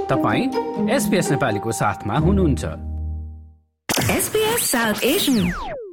तपाईं SBS नेपालीको साथमा हुनुहुन्छ। SBS South Asian।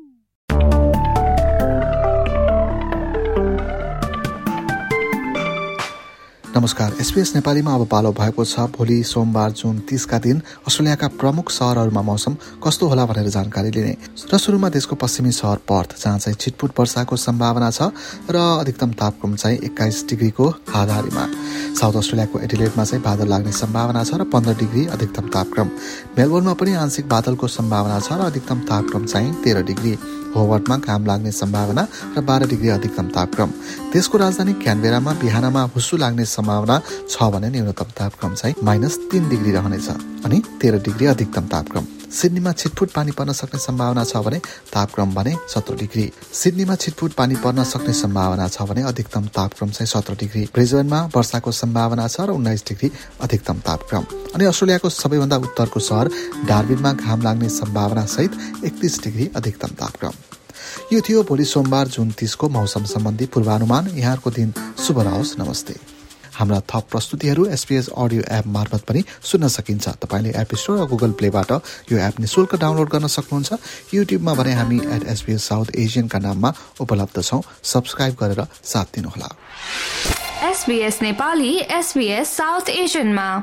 नमस्कार, SBS नेपालीमा अब पालो भएको छ। भोलि सोमबार जुन 30 का दिन अस्ट्रेलियाका प्रमुख शहरहरूमा मौसम कस्तो होला भनेर जानकारी लिने र सुरुमा देशको पश्चिमी शहर पर्थ, जहाँ चाहिँ छिटपुट वर्षाको सम्भावना छ र अधिकतम तापक्रम चाहिँ 21 डिग्रीको हाराहारीमा। साउथ अस्ट्रेलियाको एडिलेडमा चाहिँ बादल लाग्ने सम्भावना छ र 15 डिग्री अधिकतम तापक्रम। मेलबोर्नमा पनि आंशिक बादलको सम्भावना छ र अधिकतम तापक्रम चाहिँ 13 डिग्री। होबार्टमा घाम लाग्ने सम्भावना र 12 डिग्री अधिकतम तापक्रम। देशको राजधानी क्यानबेरामा बिहानमा हुस्सु लाग्ने सम्भावना छ भने न्यूनतम तापक्रम चाहिँ -3 डिग्री रहनेछ अनि 13 डिग्री अधिकतम तापक्रम। सिडनीमा छिटफुट पानी पर्न सक्ने सम्भावना छ भने तापक्रम भने 17 डिग्री। सिडनीमा छिटफुट पानी पर्न सक्ने सम्भावना छ भने अधिकतम तापक्रम चाहिँ 17 डिग्री। ब्रिजबेनमा वर्षाको सम्भावना छ र 19 डिग्री अधिकतम तापक्रम। अनि अस्ट्रेलियाको सबैभन्दा उत्तरको सहर डार्विनमा घाम लाग्ने सम्भावना सहित 31 डिग्री अधिकतम तापक्रम। यो थियो भोलि सोमबार जुन 30 को मौसम सम्बन्धी पूर्वानुमान। यहाँको दिन शुभ रहोस्। नमस्ते। हाम्रा थप प्रस्तुतिहरू SBS अडियो एप मार्फत पनि सुन्न सकिन्छ। तपाईले एप स्टोर र गुगल प्लेबाट यो एप निशुल्क डाउनलोड गर्न सक्नुहुन्छ। युट्युबमा भने हामी @SBS South Asian का नाममा उपलब्ध छौं। सब्स्क्राइब गरेर साथ दिनुहोला। SBS Nepali SBS South Asian मा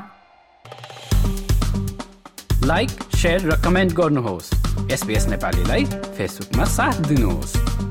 लाइक, शेयर र कमेन्ट गर्नुहोस्। SBS नेपालीलाई फेसबुकमा साथ दिनुहोस्।